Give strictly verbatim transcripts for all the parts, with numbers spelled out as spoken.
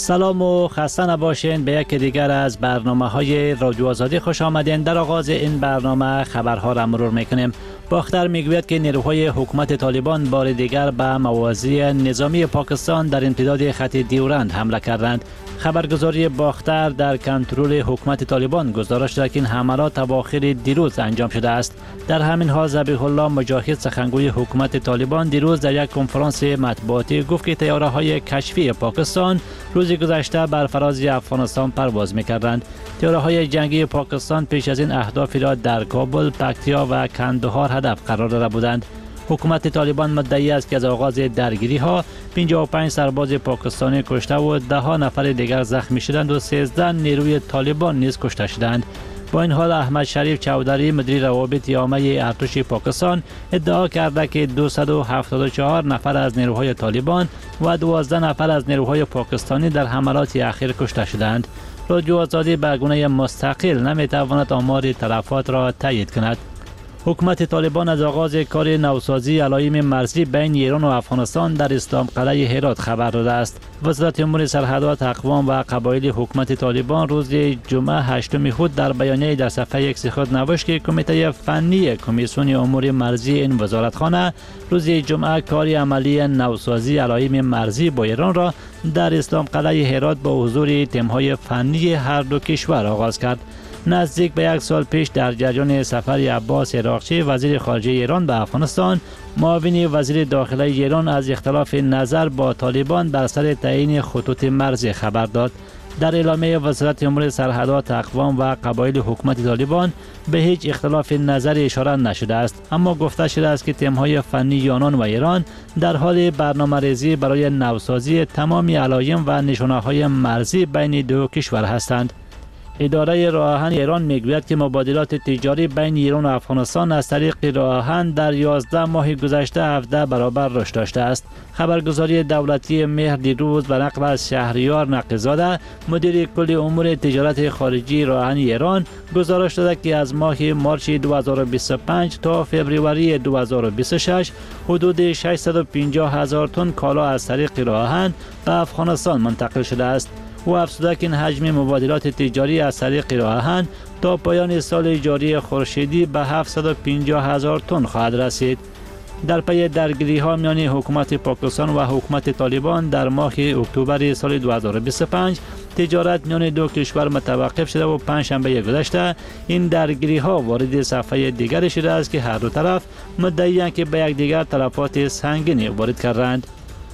سلام و خسته نباشین. به یک دیگر از برنامه های رادیو آزادی خوش آمدین. در آغاز این برنامه خبرها را مرور میکنیم. باختر میگوید که نیروهای حکومت طالبان بار دیگر به مواضع نظامی پاکستان در امتداد خط دیورند حمله کردند. خبرگزاری باختر در کنترل حکومت طالبان گزارش داد که این حملات اواخر دیروز انجام شده است. در همین حال ذبیح الله مجاهد سخنگوی حکومت طالبان دیروز در یک کنفرانس مطبوعاتی گفت که طیاره‌های کشفی پاکستان روز گذشته بر فراز افغانستان پرواز می‌کردند. طیاره‌های جنگی پاکستان پیش از این اهدافی را در کابل، پکتیا و کندهار هدف قرار داده بودند. حکومت طالبان مدعی است که از آغاز درگیری ها پنجاه و پنج سرباز پاکستانی کشته و ده ها نفر دیگر زخمی شدند و سیزده نیروی طالبان نیز کشته شدند. با این حال احمد شریف چودری مدیر روابط عامه ارتش پاکستان ادعا کرده که دویست و هفتاد و چهار نفر از نیروهای طالبان و دوازده نفر از نیروهای پاکستانی در حملات اخیر کشته شدند. رادیو آزادی به گونه مستقل نمیتواند آمار تلفات را تایید کند. حکومت طالبان از آغاز کار نوسازی علائم مرزی بین ایران و افغانستان در اسلام قلعه هرات خبر داده است. وزارت امور سرحدات اقوام و قبایل حکومت طالبان روز جمعه هشتم خود در بیانیه در صفحه ایکس خود نوشت که کمیته فنی کمیسیون امور مرزی این وزارتخانه روز جمعه کار عملی نوسازی علائم مرزی با ایران را در اسلام قلعه هرات با حضور تیم‌های فنی هر دو کشور آغاز کرد. نزدیک به یک سال پیش در جریان سفر عباس عراقچی وزیر خارجه ایران به افغانستان، معاون وزیر داخله ایران از اختلاف نظر با طالبان بر سر تعیین خطوط مرزی خبر داد. در اعلامیه وزارت امور سرحدات اقوام و قبایل حکومت طالبان به هیچ اختلاف نظر اشاره نشده است، اما گفته شده است که تیم‌های فنی یونان و ایران در حال برنامه‌ریزی برای نوسازی تمام علائم و نشانه‌های مرزی بین دو کشور هستند. اداره راه آهن ایران میگوید که مبادلات تجاری بین ایران و افغانستان از طریق راه آهن در یازده ماه گذشته هفده برابر رشد داشته است. خبرگزاری دولتی مهر دیروز به نقل از شهریار نقی‌زاده مدیر کل امور تجارت خارجی راه آهن ایران گزارش داده که از ماه مارچ دو هزار و بیست و پنج تا فوریه دو هزار و بیست و شش حدود ششصد و پنجاه هزار تن کالا از طریق راه آهن به افغانستان منتقل شده است. و افزوده که این حجم مبادلات تجاری از طریق راه آهن تا پایان سال جاری خورشیدی به هفتصد و پنجاه هزار تن خواهد رسید. در پی درگیری ها میان حکومت پاکستان و حکومت طالبان در ماه اکتبر سال دو هزار و بیست و پنج تجارت میان دو کشور متوقف شده و پنجشنبه گذشته این درگیری ها وارد صفحه دیگری شده است که هر دو طرف مدعی‌اند که به یکدیگر تلفات سنگینی وارد کردند.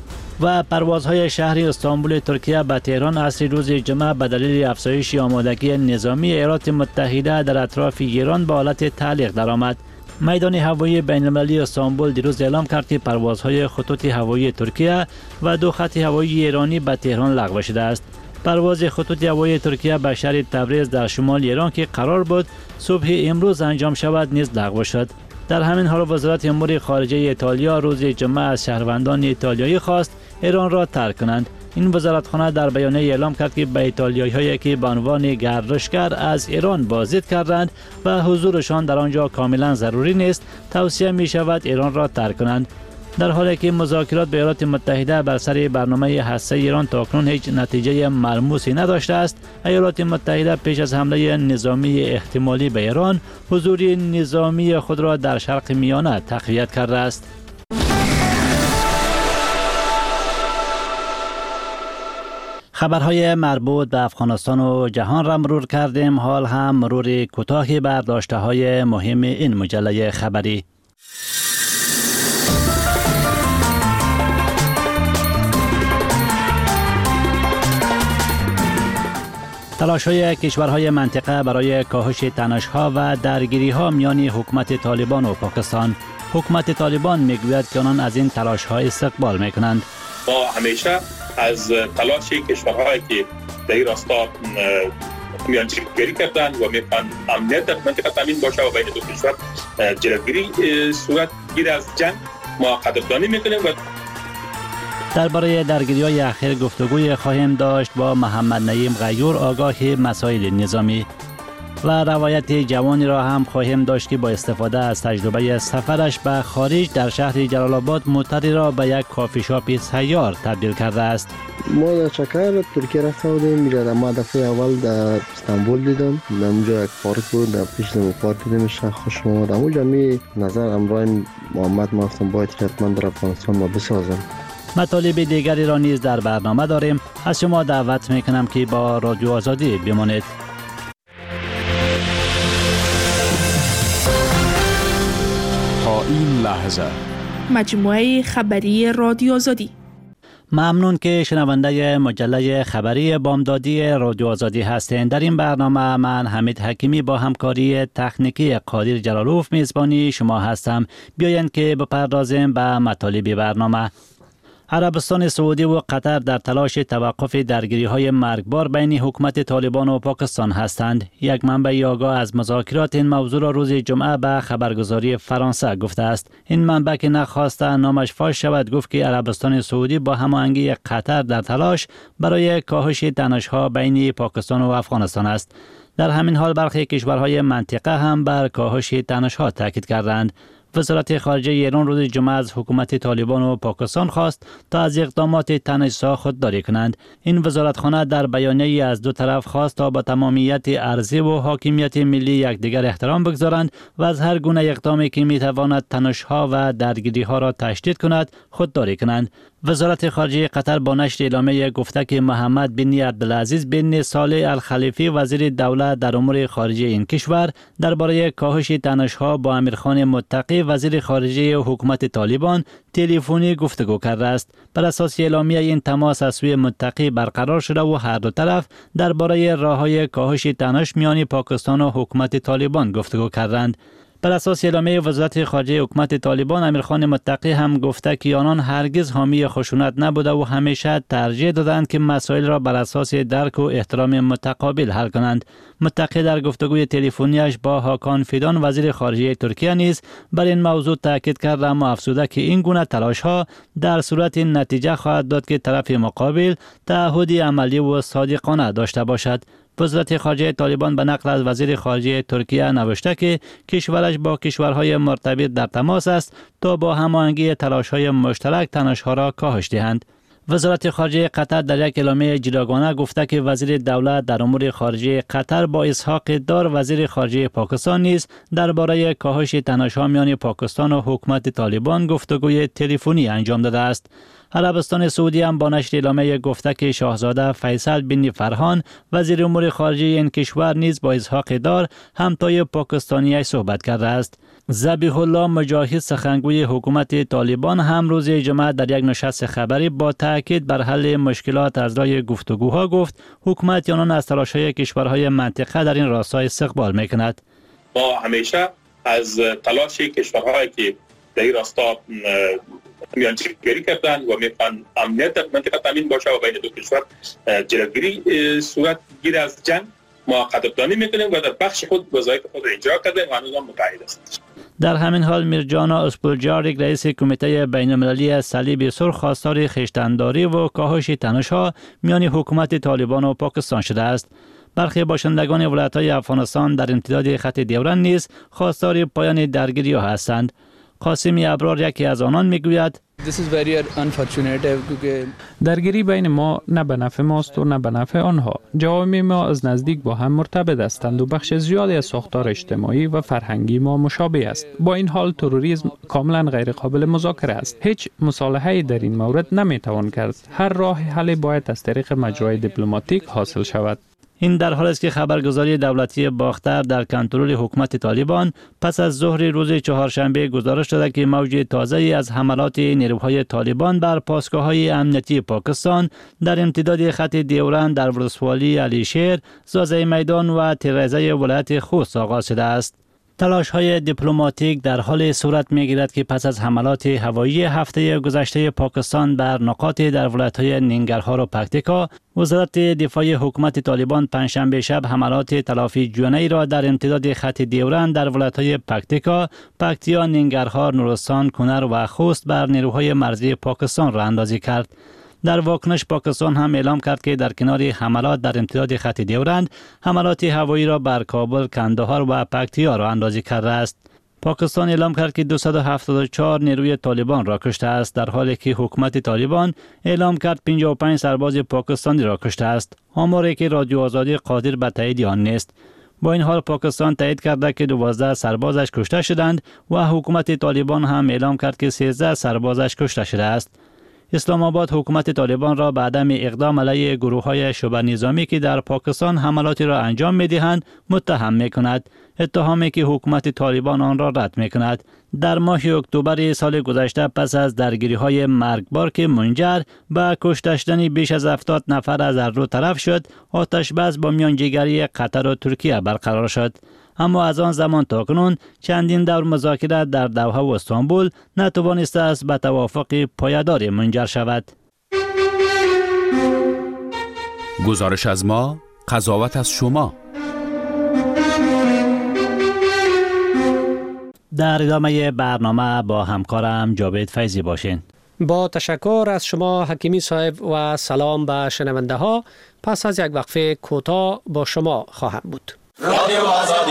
و پروازهای شهر استانبول ترکیه به تهران عصر روز جمعه به دلیل افزایش آمادگی نظامی ایالات متحده در اطراف ایران به حالت تعلیق درآمد. میدان هوایی بین المللی استانبول دیروز اعلام کرد که پروازهای خطوط هوایی ترکیه و دو خط هوایی ایرانی به تهران لغو شده است. پرواز خطوط هوایی ترکیه به شهر تبریز در شمال ایران که قرار بود صبح امروز انجام شود نیز لغو شد. در همین حال وزارت امور خارجه ایتالیا روز جمعه از شهروندان ایتالیایی خواست ایران را ترک کنند. این وزارتخانه در بیانیه اعلام کرد که به ایتالیایی‌هایی که به عنوان گردشگر از ایران بازدید کردند و حضورشان در آنجا کاملا ضروری نیست، توصیه می شود ایران را ترک کنند. در حالی که مذاکرات با ایالات متحده بر سر برنامه هسته ایران تاکنون هیچ نتیجه ملموسی نداشته است، ایالات متحده پیش از حمله نظامی احتمالی به ایران حضور نظامی خود را در شرق میانه تقویت کرده است. خبرهای مربوط به افغانستان و جهان را مرور کردیم. حال هم مرور کوتاهی بر داشته‌های مهم این مجله خبری. تلاش‌های کشورهای منطقه برای کاهش تنش‌ها و درگیری‌ها میان حکومت طالبان و پاکستان. حکومت طالبان میگوید که آنان از این تلاش‌ها استقبال میکنند. ما همیشه از تلاش کشورهایی که در این راستا میانجیگری کردند و میخوان امنیت در منطقه تامین باشه و بین دو کشور جلوگیری صورت گیره از جنگ ما قدردانی میکنیم. و درباره درگیری‌های اخیر گفتگوی خواهیم داشت با محمد نعیم غیور آگاه مسائل نظامی. و روایت جوانی را هم خواهیم داشت که با استفاده از تجربه سفرش به خارج در شهر جلال آباد موتری را به یک کافی شاپ سیار تبدیل کرده است. ما در چکر ترکیه رفته بودیم. میره ما دفعه اول در استانبول دیدم. در اونجا یک پارک بود، در پیش دم پارک دیدمش، خوش اومد. اونجا می نظر امروز محمد ما گفتم باید که حتما در افغانستان ما بسازم. مطالب دیگری را نیز در برنامه داریم. از شما دعوت میکنم که با رادیو آزادی بمانید. تا این لحظه مجموعه خبری رادیو آزادی. ممنون که شنونده مجله خبری بامدادی رادیو آزادی هستند. در این برنامه من حمید حکیمی با همکاری تکنیکی قادر جلالوف میزبانی شما هستم. بیایند که بپردازیم به مطالب برنامه. عربستان سعودی و قطر در تلاش توقف درگیری‌های مرگبار بین حکومت طالبان و پاکستان هستند. یک منبع آگاه از مذاکرات این موضوع را روز جمعه به خبرگزاری فرانسه گفته است. این منبع که نخواسته نامش فاش شود گفت که عربستان سعودی با هماهنگی قطر در تلاش برای کاهش تنش‌ها بین پاکستان و افغانستان است. در همین حال برخی کشورهای منطقه هم بر کاهش تنش‌ها تاکید کردند. وزارت خارجه ایران روز جمعه از حکومت طالبان و پاکستان خواست تا از اقدامات تنش‌زا خودداری کنند. این وزارتخانه در بیانیه‌ای از دو طرف خواست تا با تمامیت ارضی و حاکمیت ملی یکدیگر احترام بگذارند و از هر گونه اقدامی که می‌تواند تنش‌ها و درگیری‌ها را تشدید کند خودداری کنند. وزارت خارجه قطر با نشر اعلامیه گفته که محمد بن عبدالعزیز بن صالح الخلیفی وزیر دولت در امور خارجه این کشور درباره کاهش تنش‌ها با امیرخان متقی وزیر خارجه حکومت طالبان تلفنی گفتگو کرده است. بر اساس اعلامیه این تماس از سوی متقی برقرار شده و هر دو طرف درباره راه‌های کاهش تنش میان پاکستان و حکومت طالبان گفتگو کردند. بر اساس اعلامیه وزارت خارجه حکومت طالبان امیرخان متقی هم گفته که آنان هرگز حامی خشونت نبوده و همیشه ترجیح دادند که مسائل را بر اساس درک و احترام متقابل حل کنند. متقی در گفتگوی تلفنیش با هاکان فیدان وزیر خارجه ترکیه نیز بر این موضوع تاکید کرد، اما افزوده که این گونه تلاش‌ها در صورت نتیجه خواهد داد که طرف مقابل تعهدی عملی و صادقانه داشته باشد. وزارت خارجه طالبان به نقل از وزیر خارجه ترکیه نوشته که کشورش با کشورهای مرتبط در تماس است تا با هماهنگی تلاش‌های مشترک تنش‌ها را کاهش دهند. وزارت خارجه قطر در یک اعلامیه جداگانه گفته که وزیر دولت در امور خارجه قطر با اسحاق دار وزیر خارجه پاکستان نیز درباره کاهش تنش‌ها میان پاکستان و حکومت طالبان گفتگوی تلفنی انجام داده است. عربستان سعودی هم با نشر اعلامیه گفته که شاهزاده فیصل بن فرهان وزیر امور خارجه این کشور نیز با اسحاق دار همتای پاکستانی صحبت کرده است. ذبیح الله مجاهد سخنگوی حکومت طالبان هم روز جمعه در یک نشست خبری با تاکید بر حل مشکلات از راه گفتگوها گفت حکومت آنان از تلاش‌های کشورهای منطقه در این راستا استقبال می‌کند. ما همیشه از تلاش کشورهایی که در این راستا میانجیگری کردن و میخوان امنیت منطقه تامین باشه و بین دو کشور جلوگیری صورت گیره از جنگ ما قدردانی میکنیم و در بخش خود وظایف خود را اجرا کردیم و هنوز هم متعهد است. در همین حال میرجانا اسپولجاریک رئیس کمیته بین‌المللی صلیب سرخ خواستار خویشتن‌داری و کاهش تنش‌ها میان حکومت طالبان و پاکستان شده است. برخی باشندگان ولایت‌های افغانستان در امتداد خط دیورند نیز خواستار پایان درگیری‌ها هستند. قاسمی ابرار یکی از آنان میگوید درگیری بین ما نه به نفع ماست و نه به نفع آنها. جوامع ما از نزدیک با هم مرتبط هستند و بخش زیادی از ساختار اجتماعی و فرهنگی ما مشابه است. با این حال تروریسم کاملا غیر قابل مذاکره است. هیچ مصالحه‌ای در این مورد نمیتوان کرد. هر راه حلی باید از طریق مجرای دیپلماتیک حاصل شود. این در حالی است که خبرگزاری دولتی باختر در کنترل حکومت طالبان پس از ظهر روز چهارشنبه گزارش داده که موج تازه‌ای از حملات نیروهای طالبان بر پاسگاه‌های امنیتی پاکستان در امتداد خط دیورند در ولسوالی علیشیر، زازه میدان و تیرزه ولایت خوست آغاز شده است. تلاش‌های دیپلماتیک در حال صورت می‌گیرد که پس از حملات هوایی هفته گذشته پاکستان بر نقاط در ولایت‌های ننگرهار و پکتیکا، وزارت دفاع حکومت طالبان پنجشنبه شب حملات تلافی جوانه‌ای را در امتداد خط دیورند در ولایت‌های پکتیکا، پکتیا، ننگرهار، نورستان، کنر و خوست بر نیروهای مرزی پاکستان راه اندازی کرد. در واکنش پاکستان هم اعلام کرد که در کنار حملات در امتداد خط ډیورند، حملات هوایی را بر کابل، کندهار و پکتیا را اندازی کرده است. پاکستان اعلام کرد که دویست و هفتاد و چهار نیروی طالبان را کشته است، در حالی که حکومت طالبان اعلام کرد پنجاه و پنج سرباز پاکستانی را کشته است، آماری که رادیو آزادی قادر به تایید آن نیست. با این حال پاکستان تایید کرده که دوازده سربازش کشته شدند و حکومت طالبان هم اعلام کرد که سیزده سربازش کشته شده است. اسلام آباد حکومت طالبان را به عدم اقدام علیه گروه‌های شبه نظامی که در پاکستان حملاتی را انجام می‌دهند متهم می‌کند، اتهامی که حکومت طالبان آن را رد می‌کند. در ماه اکتبر سال گذشته پس از درگیری‌های مرگبار که منجر به کشته شدن بیش از هفتاد نفر از هر دو طرف شد، آتش بس با میانجیگری قطر و ترکیه برقرار شد. اما از آن زمان تا کنون چندین دور مذاکره در دوحه و استانبول نتوانسته است به توافق پایداری منجر شود. گزارش از ما، قضاوت از شما. در ادامه برنامه با همکارم جاوید فیضی باشین. با تشکر از شما حکیمی صاحب و سلام به شنونده ها. پس از یک وقفه کوتاه با شما خواهم بود. رادیو آزادی.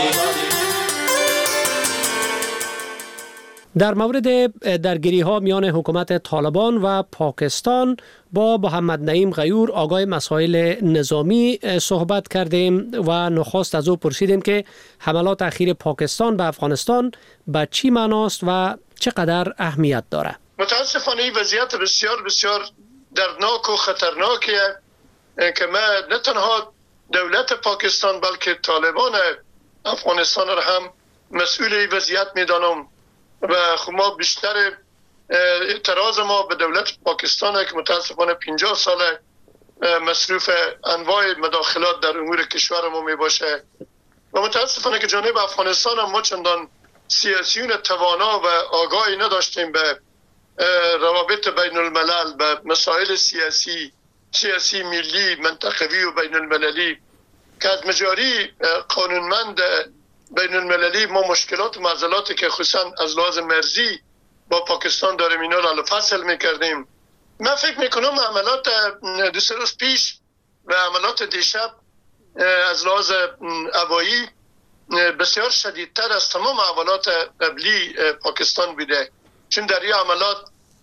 در مورد درگیری ها میان حکومت طالبان و پاکستان با محمد نعیم غیور آگاه مسائل نظامی صحبت کردیم و نخست از او پرسیدیم که حملات اخیر پاکستان به افغانستان به چی معناست و چقدر اهمیت داره. متاسفانه این وضعیت بسیار بسیار دردناک و خطرناکه که ما نه تنها دولت پاکستان بلکه طالبان افغانستان را هم مسئول این وضعیت میدانم و خب ما بیشتر اعتراض ما به دولت پاکستان که متاسفانه پنجاه سال مصروف انواع مداخلات در امور کشور ما می باشه و متاسفانه که جانب افغانستان هم ما چندان سیاسیون توانا و آگاهی نداشتیم به روابط بین الملل، به مسائل سیاسی سیاسی ملی منطقوی و بین المللی که از مجاری قانونمند بین المللی ما مشکلات و معضلاتی که خصوصا از لحاظ مرزی با پاکستان داریم اینا را فصل میکردیم. من فکر میکنم عملات دو سه روز پیش و عملات دیشب از لحاظ هوایی بسیار شدیدتر از تمام عملات قبلی پاکستان بوده، چون در این عملات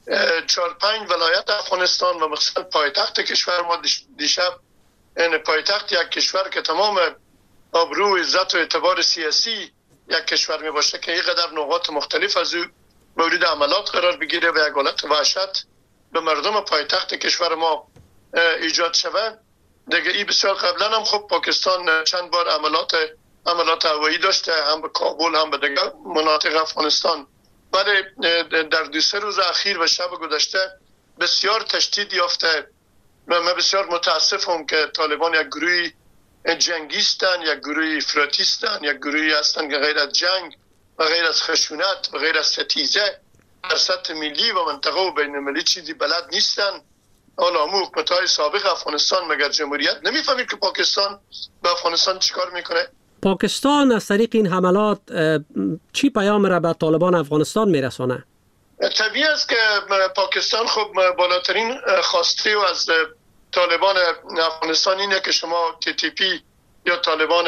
چهار پنج ولایت افغانستان و مخصوصا پایتخت کشور ما دیشب، یعنی پایتخت یک کشور که تمام آبرو، عزت و اعتبار سیاسی یک کشور می باشه که اینقدر نقاط مختلف از او مورد عملات قرار بگیره و یک حالت وحشت به مردم پایتخت کشور ما ایجاد شود. دیگه این بسیار قبلا هم خب پاکستان چند بار عملات عملات هوایی داشته، هم به کابل هم به دیگر مناطق افغانستان، ولی در دو سه روز اخیر و شب گذشته بسیار تشدید یافته و من بسیار متاسفم که طالبان یک گروهی جنگیستن، یک گروهی افراطیستن، یک گروهی هستن که غیر از جنگ و غیر از خشونت و غیر از ستیزه در سطح ملی و منطقه و بین المللی چیزی بلد نیستن. حالا همون حکومت‌های سابق افغانستان مگر جمهوریت نمیفهمید که پاکستان به افغانستان چیکار میکنه؟ پاکستان از طریق این حملات چی پیام را به طالبان افغانستان میرسانه؟ طبیعی است که پاکستان خب بالاترین خواسته و از طالبان افغانستان اینه که شما تی تی پی یا طالبان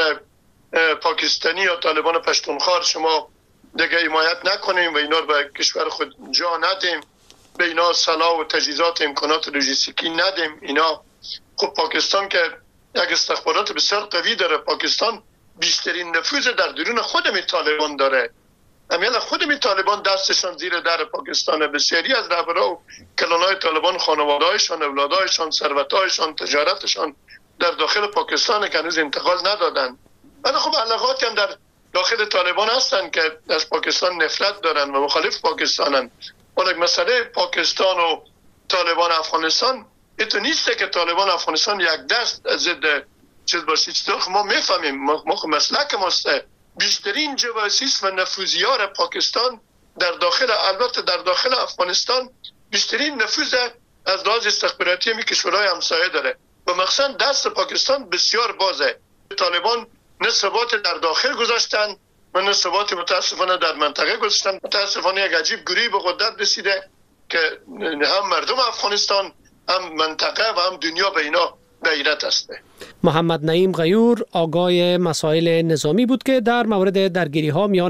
پاکستانی یا طالبان پشتونخوار شما دیگه حمایت نکنیم و اینا رو به کشور خود جا ندیم، به اینا سلاح و تجهیزات امکانات لوجستیکی ندیم. اینا خب پاکستان که یک استخبارات بسیار قوی داره، پاکستان بیشترین نفوذ در درون خود می طالبان داره. امیال خود می طالبان دستشان زیر در پاکستان، بسیاری از رهبران و کلانای طالبان خانواده‌هایشان، اولادهایشان، ثروت‌هایشان، تجارتشان در داخل پاکستان که هنوز انتقال ندادن. ولی خب علاقاتی هم در داخل طالبان هستن که از پاکستان نفرت دارن و مخالف پاکستانن. ولی مسئله پاکستان و طالبان افغانستان ایتو نیسته که طالبان افغانستان یک دست ضد چیز باشه. چیزا ما میفهمیم، ما, ما مسلک ماسته بیشترین جواسیس و نفوذیار پاکستان در داخل، البته در داخل افغانستان بیشترین نفوذ از لحاظ استخباراتی می کشورهای همسایه داره و مخصوصا دست پاکستان بسیار بازه. طالبان نه ثبات در داخل گذاشتن و نه ثبات متاسفانه در منطقه گذاشتن. متاسفانه یک عجیب گروهی به قدرت رسیده که هم مردم افغانستان هم منطقه و هم دنیا به اینا به عیرت است. محمد نعیم غیور آگای مسائل نظامی بود که در مورد درگیری ها میان